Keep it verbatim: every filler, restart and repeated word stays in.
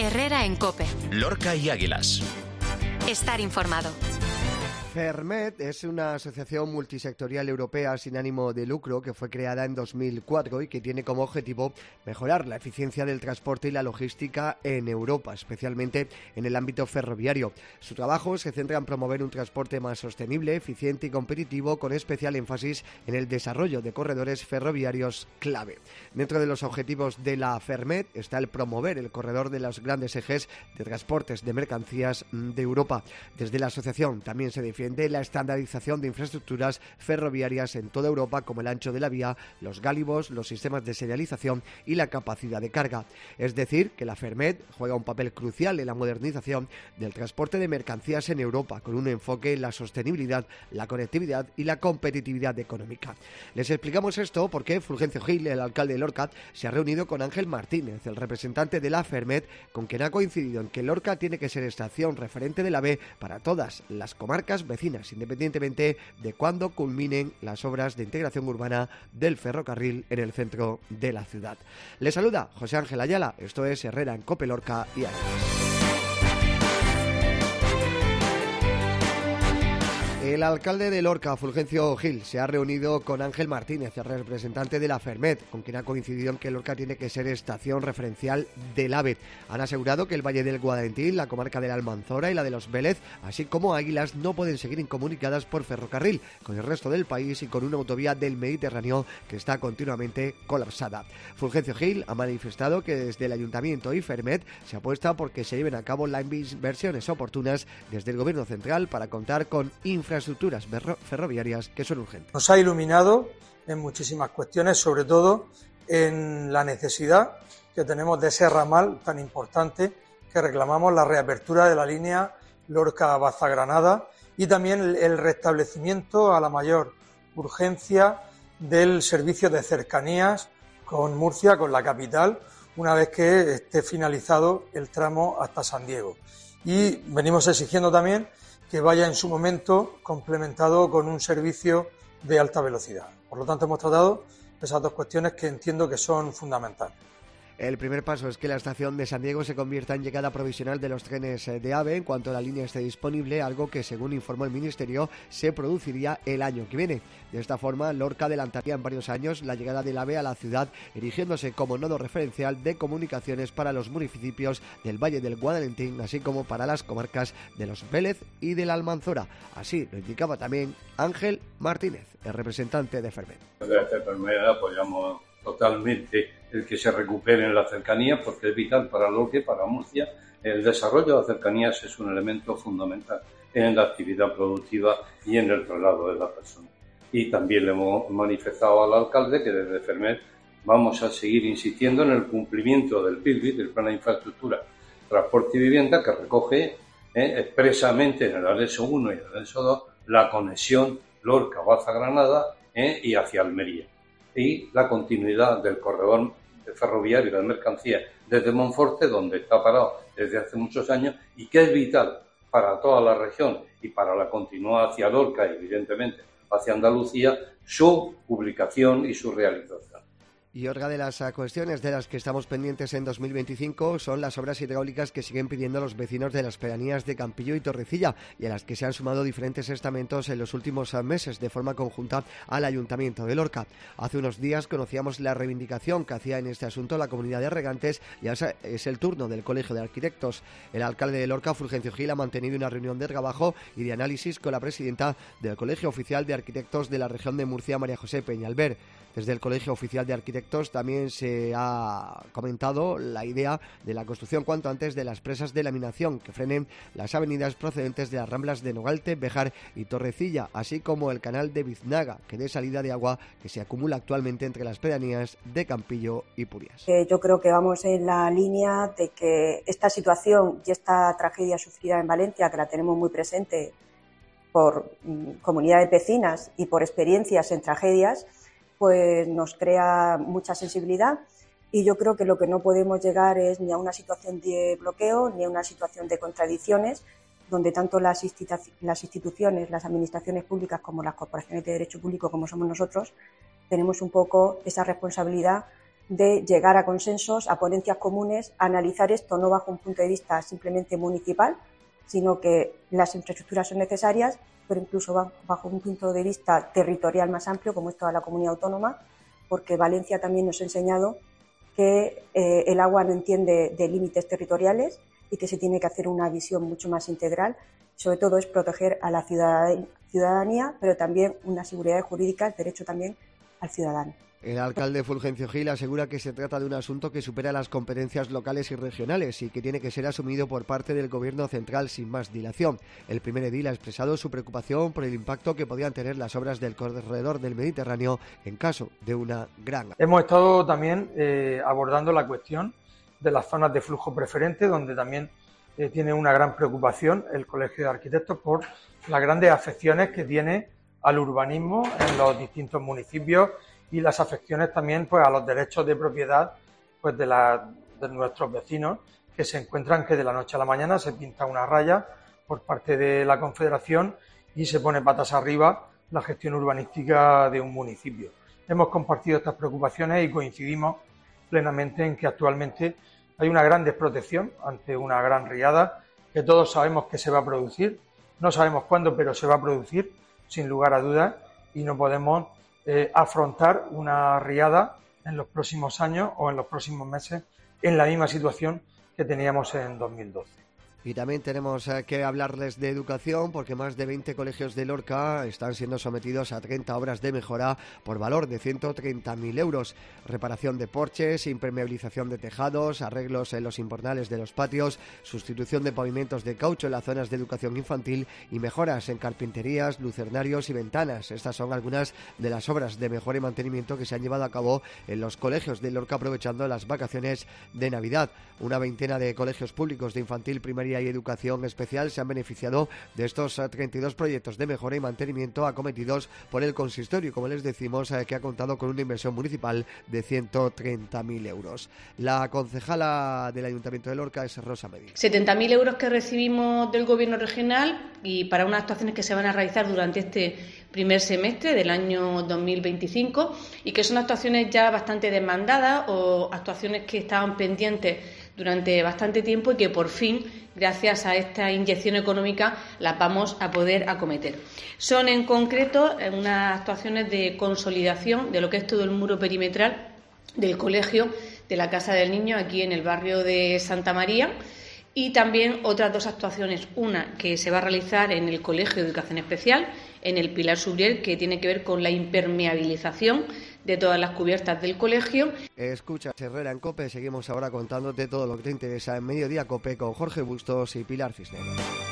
Herrera en COPE. Lorca y Águilas. Estar informado. Fermet es una asociación multisectorial europea sin ánimo de lucro que fue creada en dos mil cuatro y que tiene como objetivo mejorar la eficiencia del transporte y la logística en Europa, especialmente en el ámbito ferroviario. Su trabajo se centra en promover un transporte más sostenible, eficiente y competitivo, con especial énfasis en el desarrollo de corredores ferroviarios clave. Dentro de los objetivos de la Fermet está el promover el corredor de los grandes ejes de transportes de mercancías de Europa. Desde la asociación también se defiende de la estandarización de infraestructuras ferroviarias en toda Europa, como el ancho de la vía, los gálibos, los sistemas de señalización y la capacidad de carga. Es decir, que la Fermet juega un papel crucial en la modernización del transporte de mercancías en Europa, con un enfoque en la sostenibilidad, la conectividad y la competitividad económica. Les explicamos esto porque Fulgencio Gil, el alcalde de Lorca, se ha reunido con Ángel Martínez, el representante de la Fermet, con quien ha coincidido en que Lorca tiene que ser estación referente de la AVE para todas las comarcas vecinas, independientemente de cuándo culminen las obras de integración urbana del ferrocarril en el centro de la ciudad. Les saluda José Ángel Ayala, esto es Herrera en COPE, Lorca y Águilas. El alcalde de Lorca, Fulgencio Gil, se ha reunido con Ángel Martínez, el representante de la Fermet, con quien ha coincidido en que Lorca tiene que ser estación referencial del AVE. Han asegurado que el Valle del Guadalentín, la comarca de la Almanzora y la de los Vélez, así como Águilas, no pueden seguir incomunicadas por ferrocarril con el resto del país y con una autovía del Mediterráneo que está continuamente colapsada. Fulgencio Gil ha manifestado que desde el Ayuntamiento y Fermet se apuesta por que se lleven a cabo las inversiones oportunas desde el Gobierno central para contar con infraestructuras infraestructuras ferroviarias que son urgentes. Nos ha iluminado en muchísimas cuestiones, sobre todo en la necesidad que tenemos de ese ramal tan importante que reclamamos, la reapertura de la línea Lorca-Baza-Granada y también el restablecimiento a la mayor urgencia del servicio de cercanías con Murcia, con la capital, una vez que esté finalizado el tramo hasta San Diego. Y venimos exigiendo también que vaya en su momento complementado con un servicio de alta velocidad. Por lo tanto, hemos tratado esas dos cuestiones que entiendo que son fundamentales. El primer paso es que la estación de San Diego se convierta en llegada provisional de los trenes de AVE en cuanto la línea esté disponible, algo que, según informó el Ministerio, se produciría el año que viene. De esta forma, Lorca adelantaría en varios años la llegada del AVE a la ciudad, erigiéndose como nodo referencial de comunicaciones para los municipios del Valle del Guadalentín, así como para las comarcas de los Vélez y de la Almanzora. Así lo indicaba también Ángel Martínez, el representante de Fermet. De esta enfermedad apoyamos totalmente el que se recuperen las cercanías, porque es vital para Lorca y para Murcia. El desarrollo de las cercanías es un elemento fundamental en la actividad productiva y en el traslado de las personas. Y también le hemos manifestado al alcalde que desde Fermet vamos a seguir insistiendo en el cumplimiento del P I B I, del Plan de Infraestructura, Transporte y Vivienda, que recoge eh, expresamente en el anexo uno y el anexo dos la conexión Lorca-Baza-Granada eh, y hacia Almería, y la continuidad del corredor ferroviario de mercancías desde Monforte, donde está parado desde hace muchos años y que es vital para toda la región y para la continuidad hacia Lorca y evidentemente hacia Andalucía, su publicación y su realización. Y otra de las cuestiones de las que estamos pendientes en dos mil veinticinco son las obras hidráulicas que siguen pidiendo los vecinos de las pedanías de Campillo y Torrecilla, y a las que se han sumado diferentes estamentos en los últimos meses de forma conjunta al Ayuntamiento de Lorca. Hace unos días conocíamos la reivindicación que hacía en este asunto la comunidad de regantes, y ahora es el turno del Colegio de Arquitectos. El alcalde de Lorca, Fulgencio Gil, ha mantenido una reunión de trabajo y de análisis con la presidenta del Colegio Oficial de Arquitectos de la región de Murcia, María José Peñalver. Desde el Colegio Oficial de Arquitectos también se ha comentado la idea de la construcción cuanto antes de las presas de laminación que frenen las avenidas procedentes de las ramblas de Nogalte, Béjar y Torrecilla, así como el canal de Biznaga, que dé salida de agua que se acumula actualmente entre las pedanías de Campillo y Purias. Eh, yo creo que vamos en la línea de que esta situación y esta tragedia sufrida en Valencia, que la tenemos muy presente por mm, comunidades vecinas y por experiencias en tragedias, pues nos crea mucha sensibilidad, y yo creo que lo que no podemos llegar es ni a una situación de bloqueo ni a una situación de contradicciones, donde tanto las, institu- las instituciones, las administraciones públicas como las corporaciones de derecho público, como somos nosotros, tenemos un poco esa responsabilidad de llegar a consensos, a ponencias comunes, a analizar esto no bajo un punto de vista simplemente municipal, sino que las infraestructuras son necesarias, pero incluso bajo un punto de vista territorial más amplio, como es toda la comunidad autónoma, porque Valencia también nos ha enseñado que eh, el agua no entiende de límites territoriales y que se tiene que hacer una visión mucho más integral. Sobre todo es proteger a la ciudadanía, pero también una seguridad jurídica, el derecho también al ciudadano. El alcalde Fulgencio Gil asegura que se trata de un asunto que supera las competencias locales y regionales y que tiene que ser asumido por parte del Gobierno central sin más dilación. El primer edil ha expresado su preocupación por el impacto que podrían tener las obras del corredor del Mediterráneo en caso de una gran... Hemos estado también eh, abordando la cuestión de las zonas de flujo preferente, donde también eh, tiene una gran preocupación el Colegio de Arquitectos por las grandes afecciones que tiene al urbanismo en los distintos municipios y las afecciones también pues a los derechos de propiedad pues de, la, de nuestros vecinos, que se encuentran que de la noche a la mañana se pinta una raya por parte de la Confederación y se pone patas arriba la gestión urbanística de un municipio. Hemos compartido estas preocupaciones y coincidimos plenamente en que actualmente hay una gran desprotección ante una gran riada que todos sabemos que se va a producir, no sabemos cuándo, pero se va a producir sin lugar a dudas y no podemos Eh, afrontar una riada en los próximos años o en los próximos meses en la misma situación que teníamos en dos mil doce. Y también tenemos eh, que hablarles de educación porque más de veinte colegios de Lorca están siendo sometidos a treinta obras de mejora por valor de ciento treinta mil euros. Reparación de porches, impermeabilización de tejados, arreglos en los invernales de los patios, sustitución de pavimentos de caucho en las zonas de educación infantil y mejoras en carpinterías, lucernarios y ventanas. Estas son algunas de las obras de mejora y mantenimiento que se han llevado a cabo en los colegios de Lorca aprovechando las vacaciones de Navidad. Una veintena de colegios públicos de infantil, primaria y educación especial se han beneficiado de estos treinta y dos proyectos de mejora y mantenimiento acometidos por el consistorio, como les decimos, que ha contado con una inversión municipal de ciento treinta mil euros. La concejala del Ayuntamiento de Lorca es Rosa Medina. setenta mil euros que recibimos del Gobierno regional y para unas actuaciones que se van a realizar durante este primer semestre del año dos mil veinticinco y que son actuaciones ya bastante demandadas o actuaciones que estaban pendientes durante bastante tiempo y que por fin, gracias a esta inyección económica, las vamos a poder acometer. Son en concreto unas actuaciones de consolidación de lo que es todo el muro perimetral del colegio de la Casa del Niño aquí en el barrio de Santa María y también otras dos actuaciones, una que se va a realizar en el Colegio de Educación Especial, en el Pilar Subriel, que tiene que ver con la impermeabilización de todas las cubiertas del colegio. Escucha Herrera en COPE, seguimos ahora contándote todo lo que te interesa en Mediodía COPE con Jorge Bustos y Pilar Cisneros.